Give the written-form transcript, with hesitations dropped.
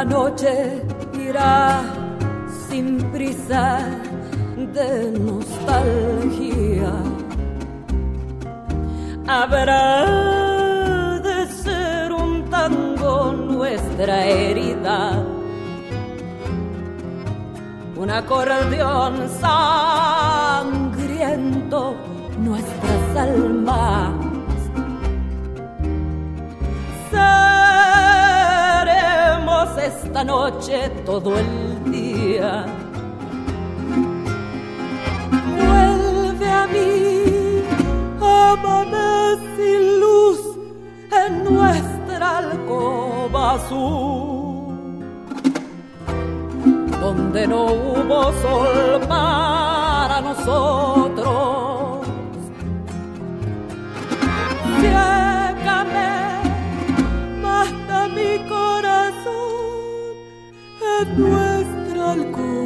La noche irá sin prisa de nostalgia. Habrá de ser un tango nuestra herida, un acordeón sangriento nuestras almas. Seremos esta noche todo el día. Vuelve a mí, amame sin luz en nuestra alcoba azul, donde no hubo sol para nosotros. Ciégame, mata mi corazón en nuestra alcoba.